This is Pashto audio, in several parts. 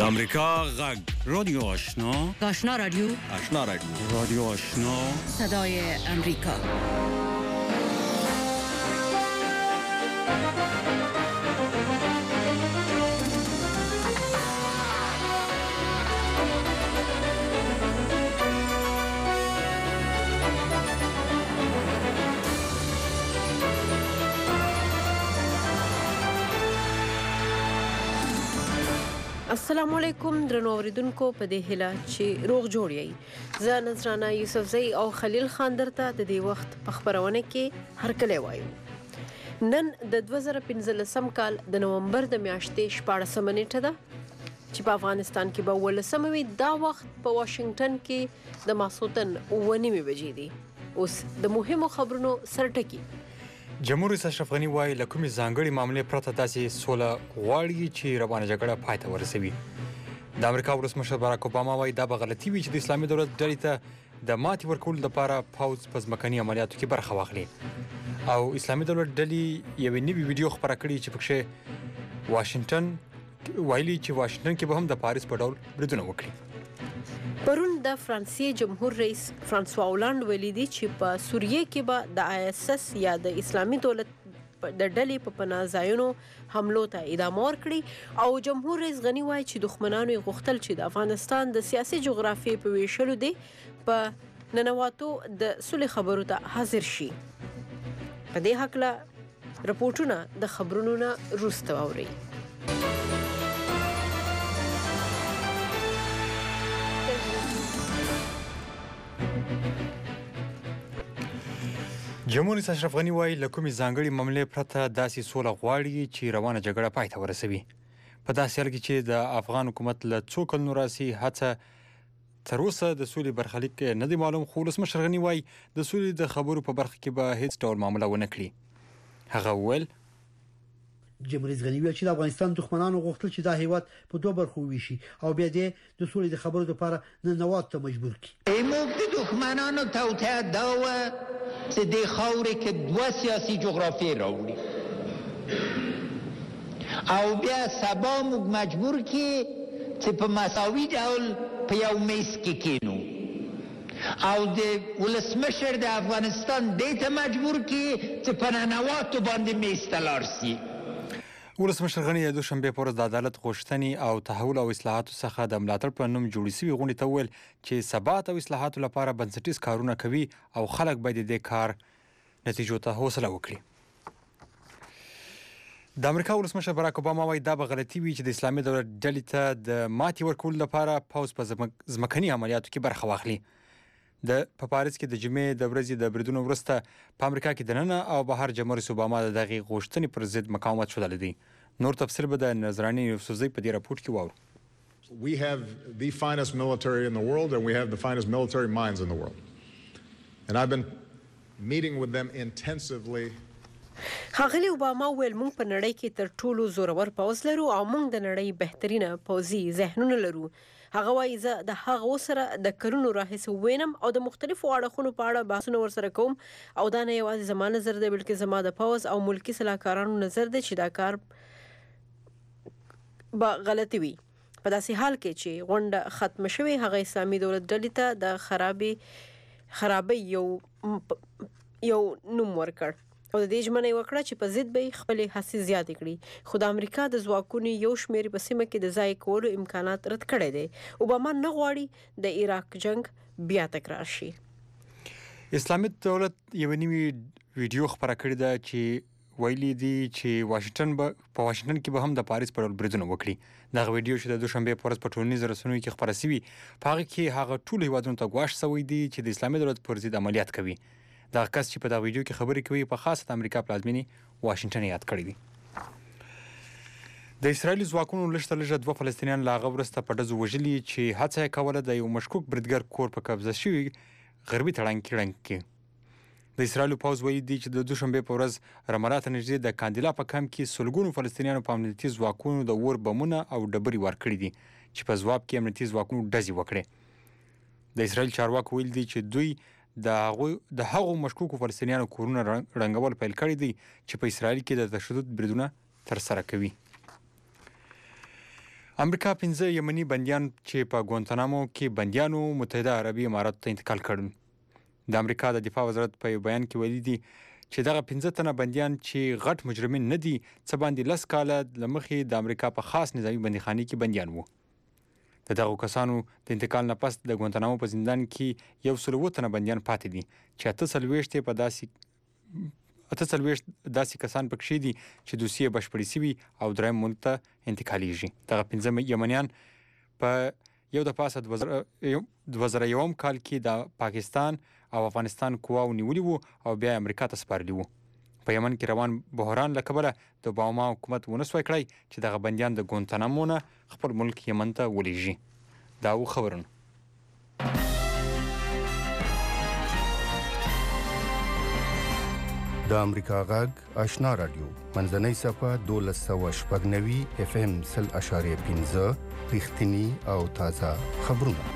امریکا غږ رادیو آشنا آشنا رادیو رادیو آشنا صدای امریکا. السلام علیکم درنو اوریدونکو په دې هیله چې روغ جوړ یې. زه نذرانه یوسفزئی او خلیل خان درته د دې وخت په خبرونه کې هرکلی وایو. نن د 2015 کال د نومبر د میاشتې 14 نیټه ده چې په افغانستان کې به ولسموي. دا وخت په واشنگټن کې د ماسوتن 9:30 بجې دي. اوس د مهمو خبرونو سرټکی. جمهور رئیس اشرف غني وایي له کومې ځانګړې معاملې پرته داسې سوله غواړي چې روانه جګړه پای ته ورسوي. د امریکا ولسمشر باراک اوباما وایي دا به غلطي وي چې د اسلامي دولت ډلې ته د ماتې ورکولو لپاره پوځ په ځمکني عملیاتو کې برخه واخلي. او اسلامي دولت ډلې یوې نوې ویډیو خپره کړې چې پکې واشنگټن ویلي چې واشنگټن کې به هم د پاریس په ډول بریدونه وکړي. پرون د فرانسې جمهور رئیس فرانسوا هولانډ ویلي دي چې په سوریه کې به د ISIS یا د اسلامي دولت د ډلې په پناه ځایونو حملو ته ادامه ورکړي. او جمهور رئیس غني وایي چې دښمنانو یې غوښتل چې د افغانستان د سیاسي جغرافیې په ویشلو دي په ننواتو د صلح خبرو ته حاضر شي. په دې هکله رپورټونه د خبرونو نه وروسته واورئ. جمهور رئیس اشرف غني وایي له کومې ځانګړې معاملې پرته داسې سوله غواړي چې روانه جګړه پای ته ورسوي. په داسې حال کې چې د افغان حکومت له څو کلونو راهیسې هڅه تر اوسه د سولې برخلیک نه دی معلوم، خو ولسمشر غني وایي د سولې د خبرو په برخه کې به هیڅ ډول معامله ونه کړي. هغه وویل جمهور رئیس غني ویل چې د افغانستان دښمنانو غوښتل چې دا هیواد په دوه برخو ویشي او بیا دې د سولې د خبرو لپاره ننوات ته مجبور کړي. موږ د دښمنانو توطئه دا و چې د خاورې کې دوه سیاسي جغرافیې راوړي او بیا سبا موږ مجبور کړي چې په مساوي ډول په یو میز کې کینو او د ولسمشر د افغانستان دې ته مجبور کړي چې په ننواتو باندې میز ته لاړ شي. ولسمشر غني د دوشنبه پر ورځ د عدالت غوښتنې او تحول او اصلاحاتو څخه د ملاتړ په نوم جوړې شوې غونډې ته وویل چې ثبات او اصلاحاتو لپاره بنسټیز کارونه کوي او خلک باید د دې کار نتیجو ته حوصله وکړي. د امریکا ولسمشر باراک اوباما وایي دا به غلطي وي چې د اسلامي دولت ډلې ته د ماتې ورکولو لپاره پوځ په ځمکني عملیاتو کې برخه واخلي. په پاریس کې د جمعې د ورځې د بریدونو وروسته په امریکا کې دننه او بهر جمهور رئیس اوباما د دغې غوښتنې پر ضد مقاومت ښودلی دی. نور تفسیر به د نظرانې یوسفزئی په دې راپورټ کې واورو. We have the finest military in the world and we have the finest military minds in the world. And I've been meeting with them intensively. ښاغلي اوباما ویل موږ په نړۍ کې تر ټولو زورور پوځ لرو او موږ د نړۍ بهترینه پوځي ذهنونه لرو. هغه وایي زه د هغو سره د کلونو راهیسې وینم او د مختلفو اړخونو په اړه بحثونه ورسره کوم او دا نه یوازې زما نظر دی بلکې زما د پوځ او ملکي سلاکارانو نظر دی چې دا کار به غلطي وي. په داسې حال کې چې غونډه ختمه شوې هغه اسلامي دولت ډلې ته د خرابۍ یو نوم ورکړ او د دې ژمنه وکړه چې په ضد به خپلې هڅې زیاتې کړي. خو د امریکا د ځواکونو یو شمېر په سیمه کې د ځای کولو امکانات رد کړی دی. اوباما نه غواړي د عراق جنگ بیا تکرار شي. اسلامي دولت یو نوې ویډیو خپره کړې ده چې ویلي دي چې په واشنګټن کې به هم د پاریس په ډول بریدونه وکړي. دغه ویډیو چې د دوشنبې په ورځ په ټولنیزو رسنیو کې خپره شوې په هغه کې هغه ټولو هیوادونو ته ګواښ شوی دی چې د اسلامي دولت پر ضد عملیات کوي. دغه کس چې په دغه ویډیو کې خبرې کوي په خاصه د امریکا پلازمینې واشنګټن یاد کړی دی. د اسرائیلي ځواکونو لږ تر لږه 2 فلسطینیان له هغه وروسته په ډزو وژلي چې هڅه یې کوله د یو مشکوک بریدګر کور په قبضه شوي غربي تړنګ کې. د اسرائیلو پوځ ویلي دی چې د دوشنبې په ورځ رماله ته نږدې د کاندیلا په کمپ کې سلګونو فلسطینیانو په امنیتي ځواکونو د اور بمونه او ډبرې ورکړي دي چې په ځواب کې امنیتي ځواکونو ډزې وکړې. د اسرائیل چارواکو ویلي دي چې دوی د هغو مشکوکو فلسطینیانو کورونه رنګول پیل کړي دي چې په اسرائیل کې د تشدد بریدونه ترسره کوي. امریکا 15 یمني بندیان چې په ګوانتانامو کې بندیانو متحده عربي اماراتو ته انتقال کړل. د امریکا د دفاع وزارت په بیان کې ویلي دي چې دغه 15 تنه بندیان چې غټ مجرمین نه دي څه باندې 10 کاله لمخې د امریکا په خاص نظامی بندیخانه کې بندیان وو. د دغه کسانو د انتقال نه پس د ګوانتانامو په زندان کې 107 تنه بندیان پاتې دي چې 48 داسې کسان پکې دي چې دوسیه بشپړې شوي او دریم ملک ته انتقالیږي. دغه 15 یمنیان په یو د پاسه 2001 کال کې د پاکستان او افغانستان قواو نیولي وو او بیا امریکا ته سپارلي وو. په یمن کې روان بحران له کبله د اوباما حکومت ونسوای کړی چې دغه بندیان د ګوانتانامو نه خپل ملک یمن ته ولېږي. دا و خبرونه. د امریکا غږ آشنا رادیو منځنۍ صفحه 1290 FM 0.5 رښتینی او تازه خبرونه.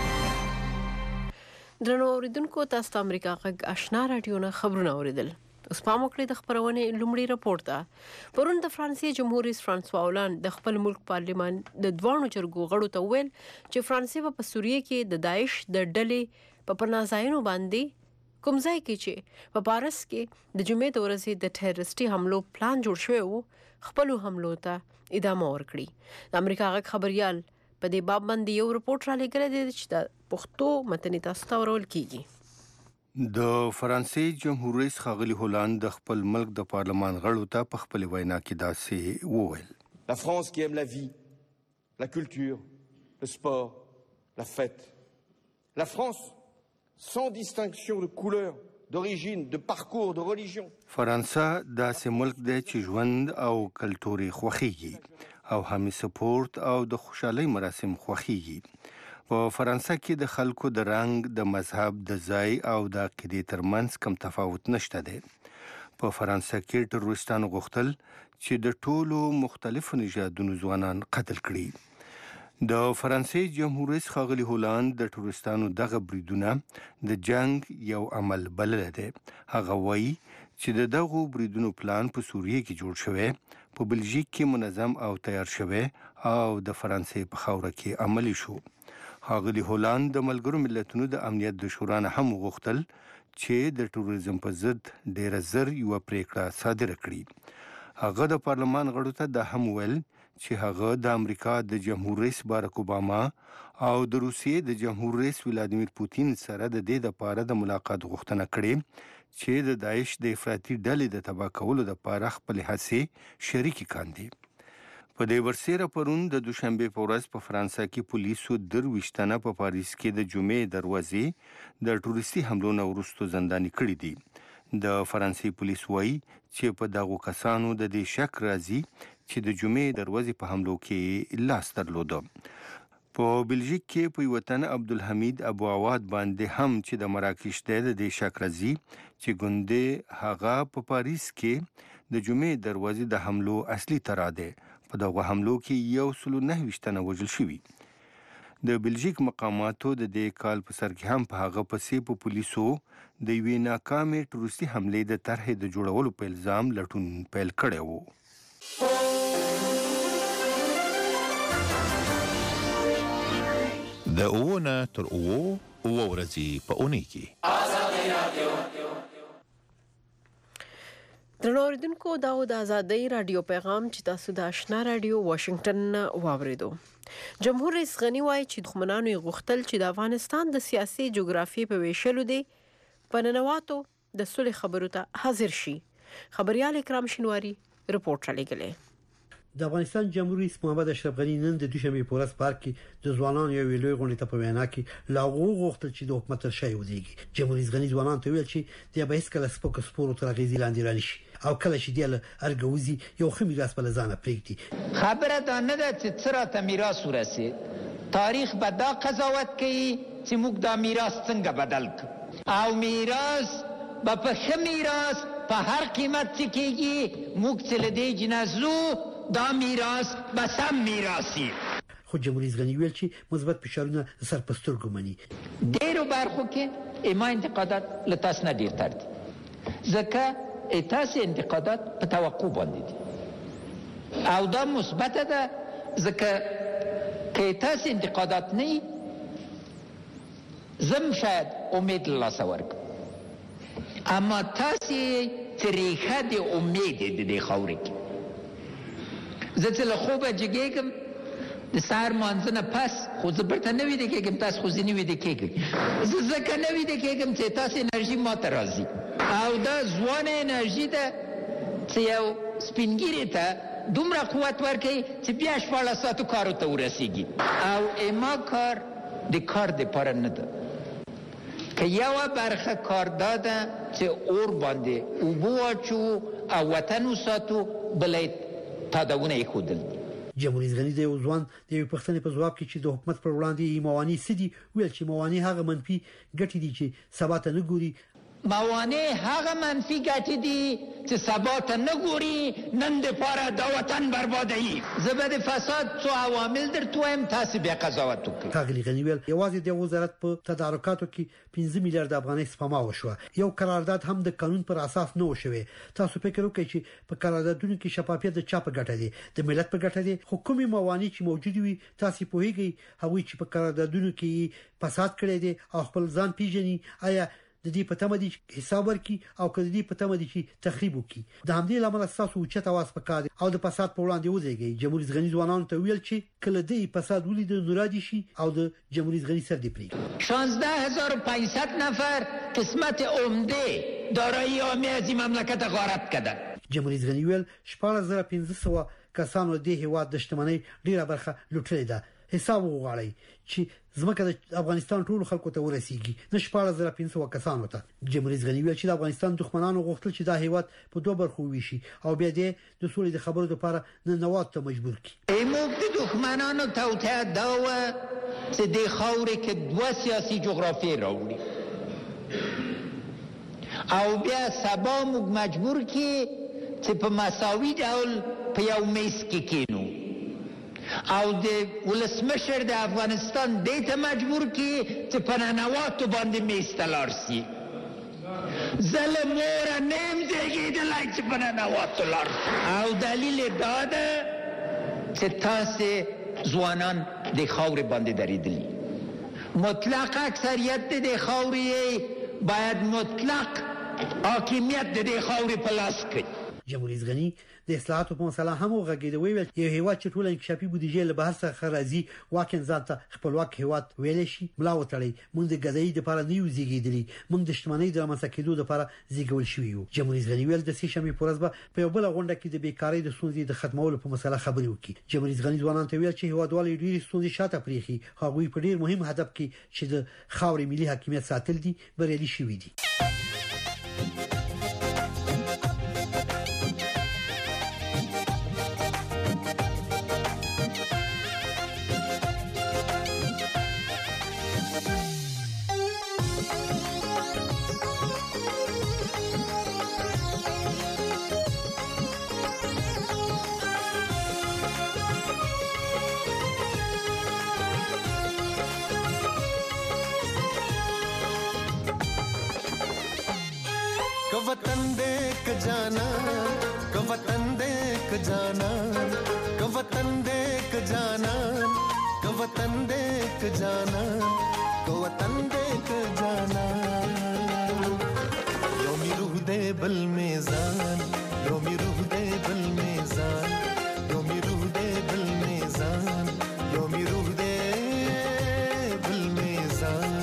درنو اوریدونکو تاسو ته امریکا غږ آشنا رادیو نه خبرونه اوریدل. اوس پام وکړئ د خبرونې لومړی راپور ته. پرون د فرانسې جمهور رئیس فرانسوا هولند د خپل ملک پارلیمان د دوانو جرګو غړو ته ویل چې فرانسې په سوریه کې د داعش د ډلې په پناهځایونو باندې کوم ځای کې چې په پاریس کې د جمعې د ورځې د ټیرریستي حملو پلان جوړ شوی وو خپل حملو ته ادامه ورکړي. د امریکا غږ خبريال په دې باب باندې یو رپورټ را لګړی دی چې د پښتو متن تاسو ته ورول کیږي. د فرانسې جمهور رئیس ښاغلي هولند د خپل ملک د پارلمان غړو ته په خپل وینا کې داسې وویل: La France qui aime la vie, la culture, le sport, la fête. La France sans distinction de couleur, d'origine, de parcours, de religion. فرانسه داسې ملک دی چې ژوند او کلتوري خوښیږي او هم سپورت او د خوشحالۍ مراسم خوښیږي. په فرانسه کې د خلکو د رنګ، د مذهب، د ځای او د عقیدې ترمنځ کم تفاوت نشته دی. په فرانسه کې ټروریستانو غوښتل چې د ټولو مختلفو نژادونو ځوانان قتل کړي. د فرانسې جمهور رئیس ښاغلي هولند د ټروریستانو دغه بریدونه د جنگ یو عمل بللی دی. هغه وایي چې د دغو بریدونو پلان په سوریه کې جوړ شوی، په بلژیک کې منظم او تیار شوی او د فرانسې په خاوره کې عملی شو. ښاغلي هولند د ملګرو ملتونو د امنیت د شورا نه هم وغوښتل چې د ټوریزم په ضد ډیره زر یوه پریکړه صادره کړي. هغه د پارلمان غړو ته دا هم ویل چې هغه د امریکا د جمهور رئیس باراک اوباما او د روسیې د جمهور رئیس ولادیمیر پوتین سره د دې لپاره د ملاقات غوښتنه کړې چې د داعش د افراطي ډلې د تباه کولو لپاره خپل هڅې شریکې کاندي. په دې ورسره پرون د دوشنبه په ورځ په فرانسه کې پولیسو 23 تنه په پاریس کې د جمعې دروازې د ټوریستي حملو نه وروسته زنداني کړي دي. د فرانسې پولیس وایي چې په دغو کسانو د دې شک راځي چې د جمعې دروازې په حملو کې لاس درلوده. په بلژیک کې په یو تن عبدالحمید ابو عواد باندې هم چې د مراکش دی د دې شک راځي چې ګوندې هغه په پاریس کې د جمعې دروازې د حملو اصلي ترا دی. په دغه حملو کې 129 تنه وژل شوي. د بلژیک مقاماتو د دې کال په سر کې هم په هغه پسې په پولیسو د یوې ناکامې ټوریستي حملې د طرحې د جوړولو په الزام لټون پیل کړی و. د اوونه تر اوه ورځې په اونۍ کې آزادۍ رادیو. درنو اوریدونکو دا د آزادۍ رادیو پیغام چې تاسو د آشنا رادیو واشنگټن واوریدو. جمهور رئیس غنی وایي چې دښمنانو یې غوښتل چې د افغانستان د سیاسي جغرافي په ویشلو دی په ننواتو د صلح خبرو ته حاضر شي. خبريال اکرام شینواری رپورټ را لګلې. د افغانستان جمهور رئیس محمد اشرف غنی نن د دوشنبه په ورځ پارک کې د ځوانانو یو لوی غونډه ته په وینا کې لاغو غوښتل چې د حکومت تر شا ودیږي. جمهور رئیس غنی ځوانانو ته ویل چې د به هیڅ کله سپورو تر غیزي لاندې رانشي او کله چې دی له ارګوزي یو خمیراس په لزانه پریږدي. خبره دا نه ده چې څرا ته میراث ورسید. تاریخ به دا قضاوت کوي چې موږ دا میراث څنګه بدل کړو او میراث به په ښه میراث په هر قیمت څه کېږي. موږ چې له دې جنازو دا میراث به سم میراثي. خو جمهور رئیس غنی ویل چې مثبت فشارونه سر په سترګو مني. ډېرو برخو کې ما انتقادات له تاسو نه ډېر تر دي ځکه تاسو انتقادات په توقع باندې دي او دا مثبت ده ځکه که تاسو انتقادات نه زم شاید امید الله سورک اما تاسو طریقه د امید د خاورې کې زه چې له خوبه جګېږم د سهار مانځه نه پس خو زه بیرته نه ویده کېږم تاسو خو ځینې ویده کېږئ زه ځکه نه ویده کېږم چې تاسو انرژي ما ته راځي او دا ځوانه انرژي ده چې یو سپینګیري ته دومره قوت ورکوي چې بیا 14 ساعتو کارو ته ورسیږي او اما کار د کار دپاره نه ده که یوه برخه کار دا ده چې اور باندې اوبه واچو او وطن وساتو بله تاداونه ایښودل جمهوریت غنی د یو ځوان د یو پښتنې په ځواب کې چې د حکومت پر وړاندې موانع سدي ویل چې موانع هغه منفي ګټې دي چې سبا ته نه ګوري موانع هغه منفي ګټې دي چې سبا ته نه ګوري نن دپاره د وطن بربادوي زه به د فساد څو عوامل درته وایم تاسو بیا قضاوت وکړئ ښاغلي غني ویل یوازې د وزارت په تدارکاتو کې 15 میلیارډ افغانۍ سپما وشوه یو قرارداد هم د قانون پر اساس نه وشوي تاسو فکر وکړئ چې په قراردادونو کې شفافیت د چا په ګټه دي د ملت په ګټه دي حکومي موانع چې موجود وي تاسو پوهیږئ هغه چې په قراردادونو کې فساد کړی دي او خپل ځان پیژني آیا د دې په تمه دي حساب ورکړي او کله دې په تمه دي چې تخریب وکړي د همدې لامل تاسو اوچت اواز پکاره او د فساد په وړاندې ودرېږئ جمهوریت غنی ځوانانو ته ویل چې کله دې فساد ولید نورادي شي او د جمهوریت غنی سر دې پرې 16500 نفر قسمت عمده دارایی عامه از این مملکت غارت کردن جمهوریت غنی ویل 14500 کسانو د هیواد د شتمنۍ ډیره برخه لوټلې ده حساب وغواړي چې زمکه د افغانستان ټول خلکو ته ورسیږي د 14500 کسانو ته جمهوریت غنی ویل چې د افغانستان دښمنانو غوښتل چې دا هیواد په دوه برخو ویشي او بیا د سولې د خبرو لپاره ننوات ته مجبور کړي ایموب د دښمنانو توطئه دا و چې د خاورې کې دوه سیاسي جغرافیې راوړي او بیا سبا موږ مجبور کړي چې په مساوي ډول په یو میز کې کېنو او د ولسمشر د افغانستان دې ته مجبور کی چې په ننواتو باندې میز ته لاړ شي زه له موره نیم زېږېدلی چې په ننواتو لاړ او دلیل دا ده چې تاسې ځوانان د خاورې باندې درېدلي مطلق اکثریت د دې خاورې باید مطلق حاکمیت د دې خاورې په لاس کړي جمهوریت غنی د اصلاحاتو په مسله هم وغږېد ویل یو هیواد چې ټول انکشافي بودیجه له بهر څخه راځي واکن ځان ته خپلواک هیواد ویل شي ملا وتړي موږ د غذایی لپاره نه یو زیږیدلی موږ د شتمنۍ د رامنځته کېدو لپاره زیږول شوی یو جمهوریت غنی ویل د سیشمې پورز په یو بل غونډه کې د بیکاری د ستونزې د ختمولو په مسله خبرې وکړي جمهوریت غنی ځوانان ته ویل چې هیوادوالو ډېری ستونزې شاته پریخي هغوی په ډېر مهم هدف کې چې د خاورې ملي حاکمیت ساتل دي بریالي شوي دي वतन देख जाना वतन देख जाना वतन देख जाना वतन देख जाना वतन देख जाना योमी रूह दे बल मेज़ान योमी रूह दे बल मेज़ान योमी रूह दे बल मेज़ान योमी रूह दे बल मेज़ान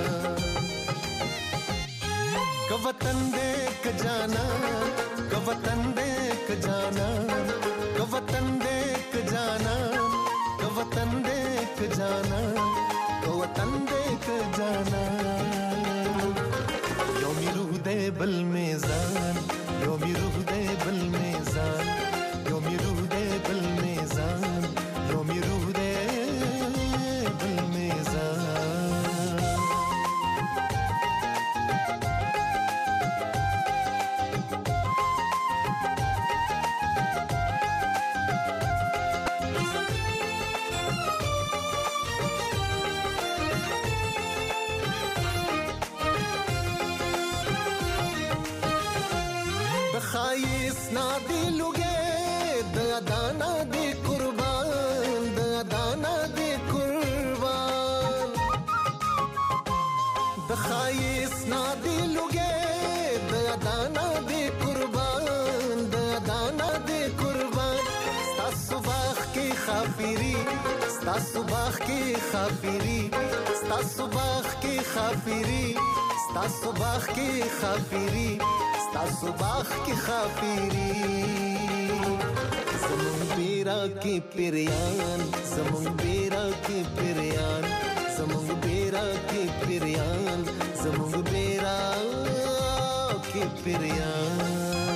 वतन देख जाना वतन देख जाना वतन देख जाना वतन देख जाना वतन देख जाना योमी रूह दे बल मेज़ान योमी रूह दे बल मेज़ान योमी रूह दे बल मेज़ान योमी रूह दे बल मेज़ान خايس نادي لوجي ستاسو باغ کې خاپيري ستاسو باغ کې خاپيري ستاسو باغ کې خاپيري ستاسو باغ کې خاپيري زمون بیرا کې پیریان زمون بیرا کې پیریان زمون بیرا کې پیریان زمون بیرا کې پیریان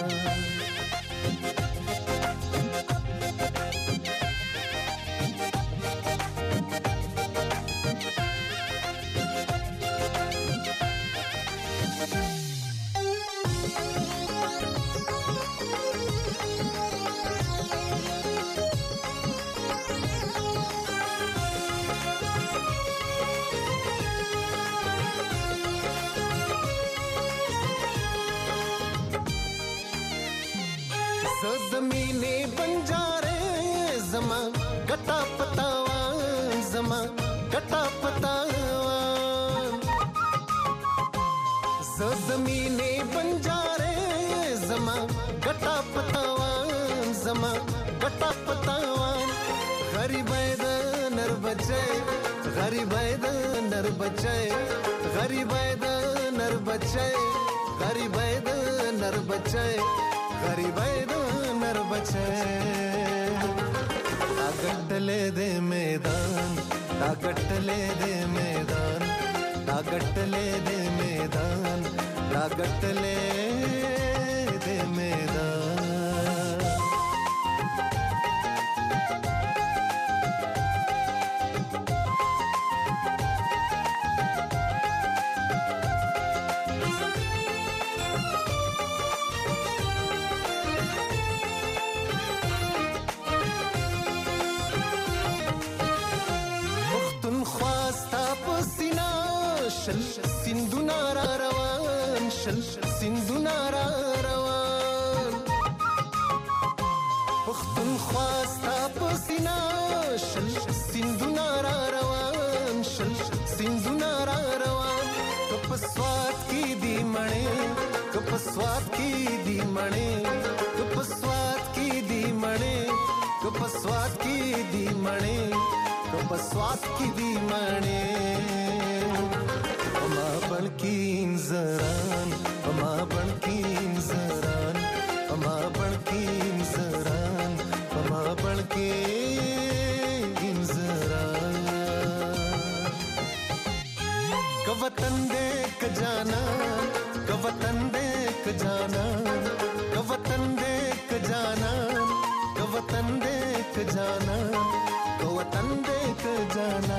زمینه بنجاره زما ګټا پتاوان زما ګټا پتاوان زمینه بنجاره زما ګټا پتاوان زما ګټا پتاوان غریبای د نر بچي غریبای د نر بچي غریبای د نر بچي غریبای د نر بچي غریبای د نر بچي اګټلې دې میدان اګټلې دې میدان اګټلې دې میدان اګټلې دې میدان سندونه را روان سندونه را روان پښتونخوا ستا په سینه سندونه را روان سندونه را روان که په سوات کې دی مړې که په سوات کې دی مړې که په سوات کې دی مړې که په سوات کې دی مړې که په سوات کې دی مړې بلکی انزران اما بلکی انزران اما بلکی انزران اما بلکی انزران که وطن دے که جانا که وطن دے که جانا که وطن دے که جانا که وطن دے که جانا که وطن دے که جانا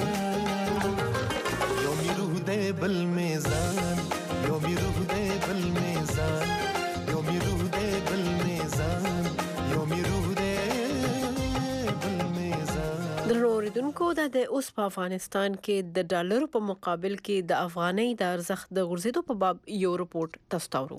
بل میزان یومی روح دے بل میزان یومی روح دے بل میزان یومی روح دے بل میزان دروریدونکو د اوس په افغانستان کې د ډالر په مقابل کې د افغانۍ د ارزښت د غورځېدو په باب یو رپورت تاسو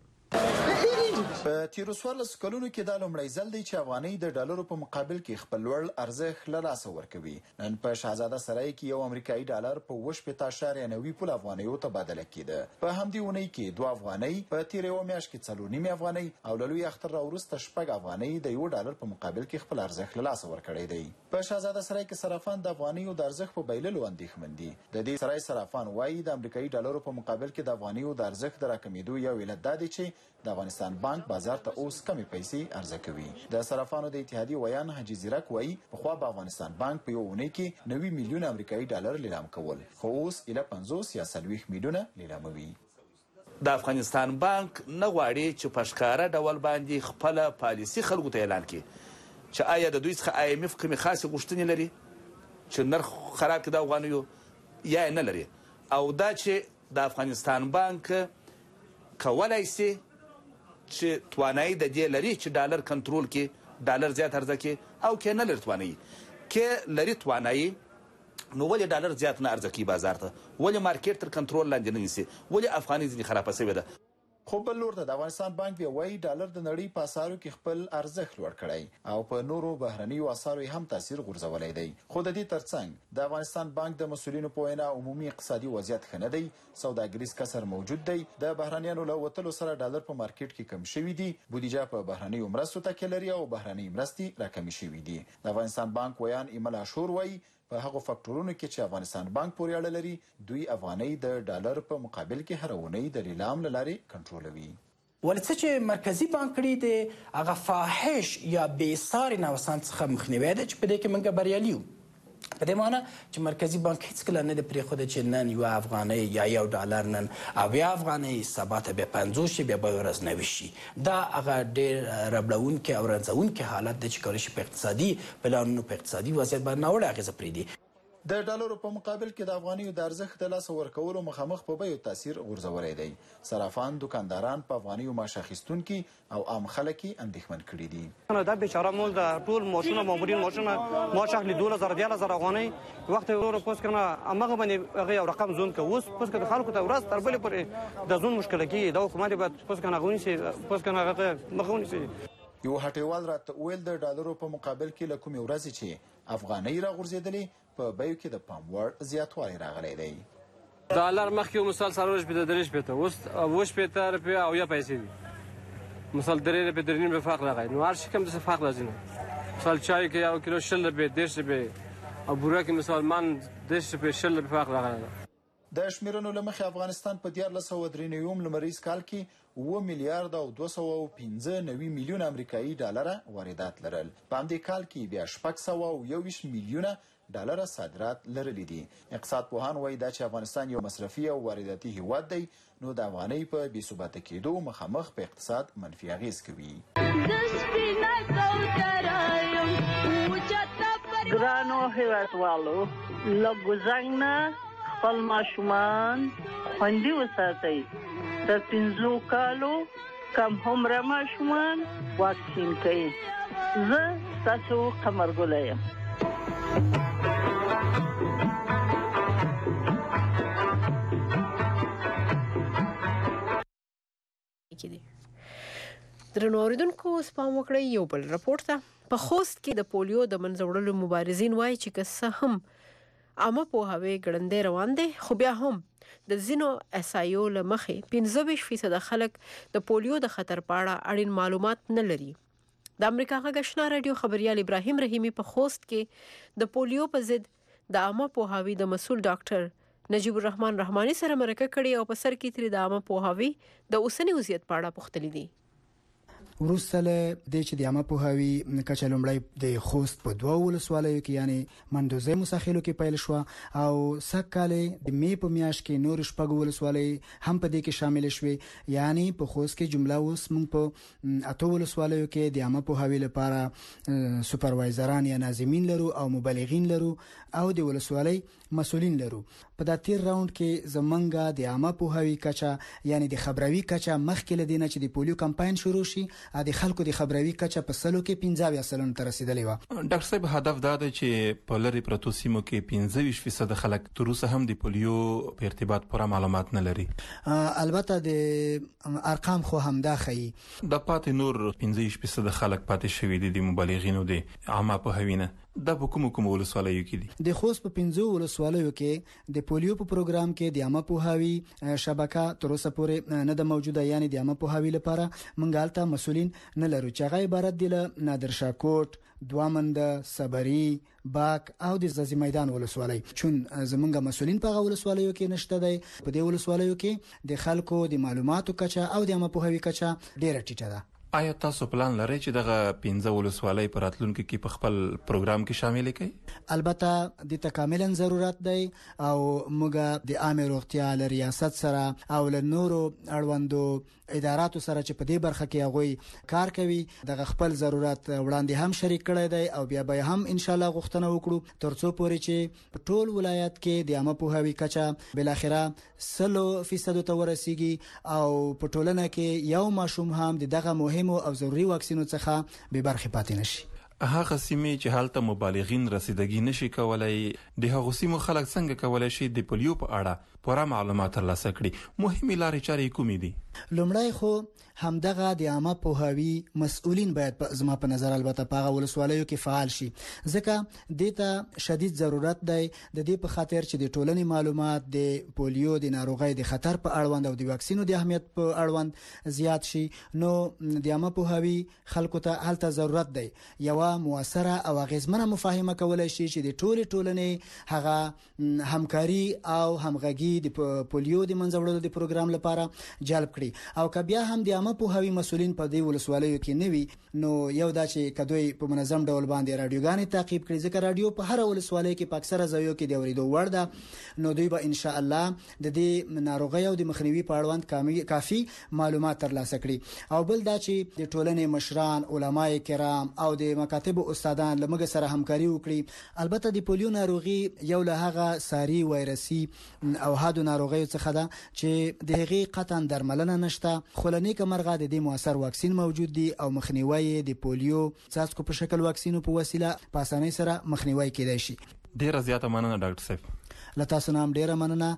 په تیرو 14 کلونو کې دا لومړی ځل دی چې افغانۍ د ډالرو په مقابل کې خپل لوړ ارزښت له لاسه ورکوي. نن په شاهزاده سرای کې یو امریکایي ډالر په 8.90 پول افغانیو تبادله کېده. په همدې اونۍ کې 2 افغانۍ په تیر یو میاشت کې 4.5 افغانۍ او له لوی اختر راوروسته 6 افغانۍ د یو ډالر په مقابل کې خپل ارزښت له لاسه ورکړی دی. په شاهزاده سرای کې صرافان د افغانیو د ارزښت په بایللو اندېښمن دي. د دې سرای صرافان وایي د امریکایي ډالرو په مقابل کې د افغانیو د ارزښت د راکمېدو یو علت دا دی چې د افغانستان بانک بازار ته اوس کمې پیسې عرضه کوي. د صرافانو د اتحادیې ویان حاجي زیرک وایي پخوا به افغانستان بانک په یو اونۍ کې 90 میلیونه امریکایي ډالر لیلام کول، خو اوس ایله 50 یا 40 میلیونه لیلاموي. د افغانستان بانک نه غواړي چې په ښکاره ډول باندې خپله پالیسي خلکو ته اعلان کړي چې آیا د دوی څخه IMF کومې خاصې غوښتنې لري چې نرخ خراب کړي د افغانیو یا نه لري، او دا چې د افغانستان بانک کولی سي چې توانایي د دې لري چې ډالر کنټرول کړي، ډالر زیات عرضه کړي، او که نه لري توانایي، که لري توانایي نو ولې ډالر زیات نه عرضه کوي بازار ته؟ ولې مارکیټ تر کنټرول لاندې نه نیسي؟ ولې افغانۍ ځینې خرابه شوې ده؟ خو بل لور ته د افغانستان بانک بیا وایي ډالر د نړۍ په اسعارو کې خپل ارزښت لوړ کړی او په نورو بهرنیو اسعارو هم تاثیر غورځولی دی. خو د دې ترڅنګ د افغانستان بانک د مسؤلینو په وینا عمومي اقتصادي وضعیت ښه نه دی، سوداګریز کسر موجود دی، د بهرنیانو له وتلو سره ډالر په مارکیټ کې کم شوي دي، بودیجه په بهرنیو مرستو تکیه لري او بهرنۍ مرستې راکمې شوي دي. د افغانستان بانک ویان ایمل عاشور وایي په هغو فکټورونو کې چې افغانستان بانک پورې اړه لري، دوی افغانۍ د ډالر په مقابل کې هر اونۍ د لیلام له لارې کنټرولوي. ولې څه چې مرکزی بانک کړي د هغه فاحش یا بې ساري نوسان څخه مخنیوی دی چې په دې کې موږ بریالي یو. په دې معنی چې مرکزی بانک هیڅکله نه دی پرېښوده چې نن یو افغانۍ یا یو ډالر نن اویا افغانۍ سبا ته بیا 50 شي، بیا بله ورځ 90 شي. دا هغه ډېر ربړونکی او رنځونکی حالت دی چې کولی شي په اقتصادي پلانونو په اقتصادي وضعیت باندې ناوړه اغېزه پرېږدي. د ډالرو په مقابل کې د افغانیو د ارزښت د لاسه ورکولو مخامخ په بیو تاثیر غورځولی دی. صرافان، دکانداران په افغانیو معاش اخیستونکي او عام خلک یې اندېښمن کړي دي. دا بیچاره مول د ټول معاشونه مامورین معاشونه معاش اخلي 2000 افغانۍ وخت ورو پوس کنه امغه باندې هغه یو رقم زون که اوس پوس کنه خلکو ته ورځ تر بلې پورې د زون مشکل کېږي. د حکومت باید پوس کنه غونی سي پوس کنه هغه مخونی سي. یو هټیوال راته ویل د ډالرو په مقابل کې له کومې ورځې چې افغانۍ راغورځېدلې په بیو کې د پام وړ زیاتوالی راغلی دی. ډالر مخکې مثال 3.3 اوس 8 روپیه او یا پیسې دي. مثال 3 روپیه 3 روپیه فرق راغی. نو هر شي کم داسې فرق راځي. مثال چای کې یو کیلو 60 روپیه 10 روپیه او بوره کې مثال من 10 روپیه 60 روپیه فرق راغلی. د شمیرنو له مخې افغانستان په 1493 لمریز کال کې 7 میلیارد او 215 میلیون امریکایي ډالره واردات لرل. په همدې کال کې بیا 621 میلیونه ډالره صادرات لرلي دي. اقتصاد پوهان وایي دا چې افغانستان یو مصرفي او وارداتي هیواد دی، نو د افغانۍ په بې ثباته کېدو مخامخ په اقتصاد منفي اغېز کوي. ګرانو هیوادوالو، له ګوزنګ نه خپل ماشومان خوندي وساتئ. تر 5 کالو کم عمره ماشومان واکسین کوي. زه ستاسو قمرګله یم. درنو اوریدونکو، اوس پام وکړئ یو بل رپورټ ته. په خوست کې د پولیو د منځه وړلو مبارزین وایي چې که څه هم عامه پوهاوی ګړندی روان دی، خو بیا هم د ځینو احصایو له مخې 25% خلک د پولیو د خطر په اړه اړین معلومات نه لري. د امریکا غږ آشنا راډیو خبريال ابراهیم رحیمي په خوست کې د پولیو په ضد د عامه پوهاوی د مسؤل ډاکټر نجیب الرحمن رحماني سره مرکه کړې او په سر کې ترې د عامه پوهاوی د اوسنی وضعیت په اړه پوښتلي دي. وروسته له دې چې د عامه پوهاوی کچه لومړی د خوست په 2 ولسوالیو کې یعنی مندوزه مساخلو کې پیل شو او سکهاله د می په میاشت کې نور شپږ ولسوالۍ هم په دې کې شامل شوې. یعنی په خوست کې جمله اوس موږ په 8 ولسوالیو کې د عامه پوهاوی لپاره سوپروایزران یا ناظمین لرو او مبلغین لرو او د ولسوالۍ مسؤلین لرو. په دا تیر راوند کې زمونږه د عامه پوهاوی کچه یعنی د خبروي کچه مخکې لدینه چې د پولیو کمپاین شروع شي د خلکو د خبروي کچه په سلو کې 15% ته رسیدلې و. ډاکټر صاحب، هدف دا دی چې په لری پروتو سیمو کې 25% خلک تر اوسه هم د پولیو په ارتباط پوره معلومات نه لري. البته د ارقام خو هم دا ښيي د پاتې نور 15% خلک پاتې شوي دي د مبلغینو د عامه پوهاوی نه. دا په کوم ولسوالیو کې دي؟ د خوست په 15 ولسوالیو کې د پولیو په پروګرام کې د عامه پوهاوی شبکه تر اوسه پورې نه د موجوده. یعنی د عامه پوهاوی لپاره منګالته مسولین نه لرو چې هغه عبارت دي له نادرشاه کوټ، دوامند، صبري، باک او د زازي میدان ولسوالۍ. چون زمونږه مسولین په ولسوالیو کې نشته دی. په دې ولسوالیو کې د خلکو د معلوماتو کچه او د عامه پوهاوی کچه ډیره ټیټه ده. آیا تاسو پلان لرئ چې دغه 15 ولسوالۍ پر راتلونکو کې په خپل پروګرام کې شامل کړئ؟ البته د تکاملا ضرورت دی او موږ د عامه روغتیا له ریاست سره او له نورو اړوندو اداراتو سره چې په دې برخه کې هغوی کار کوي دغه خپل ضرورت وړاندې هم شریک کړی دی او بیا به هم ان شاء الله غوښتنه وکړو ترڅو پورې چې په ټول ولایت کې د عامه پوهاوی کچه بل اخره 100% ته ورسیږي او په ټولنه کې یو ماشوم هم دغه مهمو او ضروري واکسینو څخه به برخه پاتې نشي. هغه سیمې چې هلته مبالغین رسیدګي نشي کولای د هغو سیمو خلک څنګه کولای شي د پولیو په اړه پوره معلومات ترلاسه کړي؟ مهمې لارې چارې کومې دي؟ لومړی خو همدغه د عامه پوهاوي مسؤلین باید په زما په نظر البته په هغه ولسوالیو کې فعال شي، ځکه دته شدید ضرورت دی د دې په خاطر چې د ټولنې معلومات د پولیو د ناروغۍ د خطر په اړوند او د واکسینو د اهمیت په اړوند زیات شي. نو د عامه پوهاوي خلکو ته هلته ضرورت دی یو موثره او اغیزمنه مفاهمه کولای شي چې د ټولنې هغه همکاري او همغږي د پولیو د منځوړلو د پروګرام لپاره جلب کړي. او که بیا هم د عامه پوهاوي مسؤلین په دې ولسوالیو کې نه وي نو یو دا چې کدوې په منظم ډول باندې رادیوګانې تعقیب کړي، ځکه رادیو په هر ولسوالۍ کې په اکثره ځایو کې د اوریدو وړ ده، نو دوی به ان شاء الله د دې ناروغۍ او د مخنیوي په اړوند کافي معلومات ترلاسه کړي. او بل دا چې د ټولنې مشران، علماء کرام او د مکاتب استادان لمګ سره همکاري وکړي. البته د پولیو ناروغي یو له هغه ساري وایرسي او هادو ناروغیو څخه ده چې د هغې قطعا درملنه نشته، خو له نیکه مرغه د دې موثر واکسین موجود دي او مخنیوي د پولیو څاڅکو په شکل واکسینو په وسیله په اسانۍ سره مخنیوي کېدای شي. ډیره زیاته مننه ډاکټر صاحب. له تاسو نه هم ډیره مننه.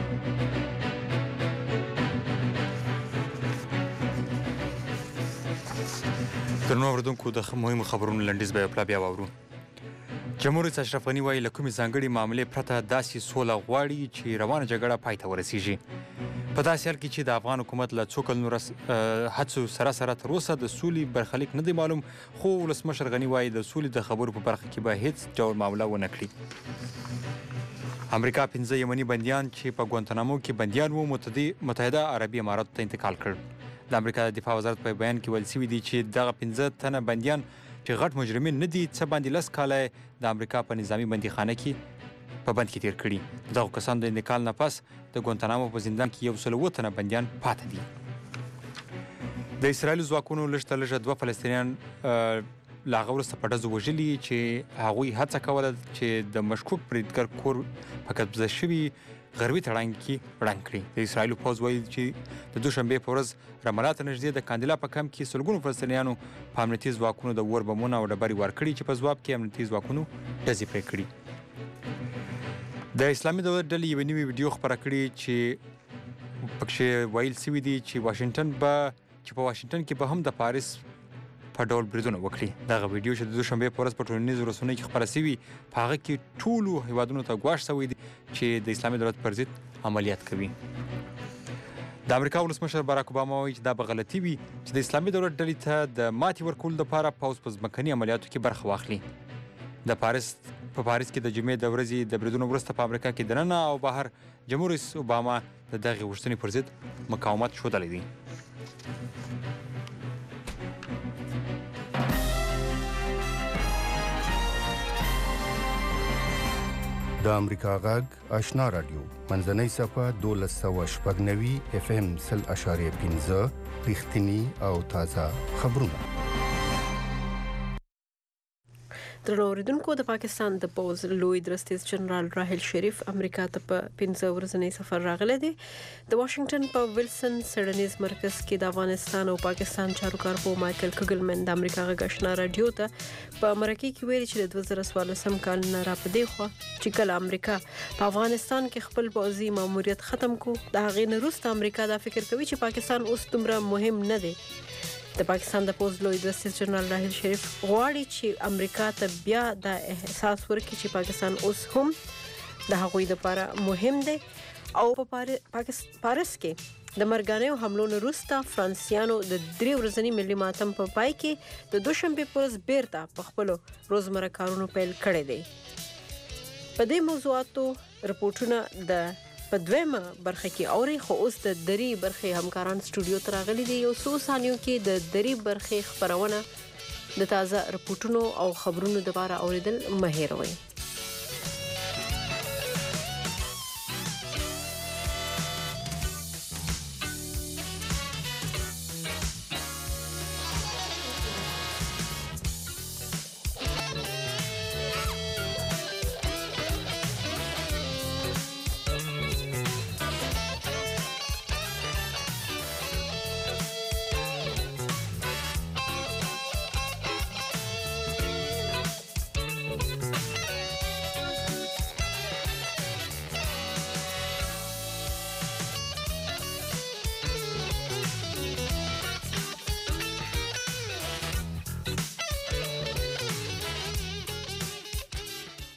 درنو اوریدونکو د مهمو خبرونو لنډیز به بیا واورو. جمهور رئیس اشرف غني وایي له کومې ځانګړې معاملې پرته داسې سوله غواړي چې روانه جګړه پای ته ورسیږي. په داسې حال کې چې د افغان حکومت له څو کلونو هڅو سره تر اوسه د سولې برخلیک نه دی معلوم، خو ولسمشر غني وایي د سولې د خبرو په برخه کې به هیڅ ډول معامله ونه کړي. امریکا 15 یمني بندیان چې په ګوانتانامو کې بندیان وو متحده عربي اماراتو ته انتقال کړل. د امریکا د دفاع وزارت په بیان کې ویل شوي دي چې دغه 15 تنه بندیان چې غټ مجرمین نه دي څه باندې 10 کاله د امریکا په نظامی بندیخانه کې په بند کې تیر کړي. دغه کسان د انتقال نه پس د ګوانتانامو په زندان کې 107 تنه بندیان پاتې دي. د اسرائیل ځواکونو لږ 2 فلسطینیان لا هغه وروسته په ډزو وژلي چې هغوی هڅه کوله چې د مشکوک بریدګر کور په قبضه شوي غربي تړنګ کې ړنګ کړي. د اسرائیلو پوځ وایي چې د دوشنبې په ورځ رماله ته نږدې د کاندلا په کمپ کې سلګونو فلسطینیانو په امنیتي ځواکونو د اور بمونه او ډبرې ورکړي چې په ځواب کې امنیتي ځواکونو ډزې پرې کړي. د اسلامي دولت ډلې یوه نوې ویډیو خپره کړې چې پکې ویل شوي دي چې په واشنګټن کې به هم د پاریس په ډول بریدونه وکړي. دغه ویډیو چې د دوشنبې په ورځ په ټولنیزو رسنیو کې خپره شوي په هغه کې ټولو هیوادونو ته ګواښ شوی دی چې د اسلامي دولت پر ضد عملیات کوي. د امریکا ولسمشر باراک اوباما وایي چې دا به غلطي وي چې د اسلامي دولت ډلې ته د ماتې ورکولو لپاره پوځ په ځمکني عملیاتو کې برخه واخلي. په پاریس کې د جمعې د ورځې د بریدونو وروسته په امریکا کې دننه او بهر جمهور رئیس اوباما د دغې غوښتنې پر ضد مقاومت ښودلی دی. د امریکا غږ آشنا رادیو منځنۍ صفحه 1290 FM 0.5 رښتینی او تازه خبرونه. درنو اوریدونکو، د پاکستان د پوز لوی درستیز جنرال راحیل شریف امریکا ته په 15 ورځنی سفر راغلی دی. د واشنگټن په ویلسن سیډنیز مرکز کې د افغانستان او پاکستان چارواکو مایکل کګلمن د امریکا غږ آشنا رادیو ته په مرکه کې ویلي چې د 2014 کال نه را پدې خو چې کله امریکا په افغانستان کې خپل پوځي ماموریت ختم کو، د هغې نه وروسته امریکا دا فکر کوي چې پاکستان اوس دومره مهم نه دی. د پاکستان د پوز لوی درستیز جنرال راحیل شریف غواړي چې امریکا ته بیا د احساس ورکړي چې پاکستان اوس هم د هغوی لپاره مهم دی. او په پاریس کې د مرګانیو حملو نه وروسته فرانسیانو د 3 ورځني ملي ماتم په پای کې د دوشنبې په ورځ بیرته په خپلو روزمره کارونو پیل کړی دی. په دې موضوعاتو رپورټونه د په دویمه برخه کې اوري، خو اوس د دری برخې همکاران سټوډیو ته راغلي دي. یو څو ثانیو کې د دری برخې خبرونه د تازه رپورټونو او خبرونو لپاره اوریدل مه هېروئ.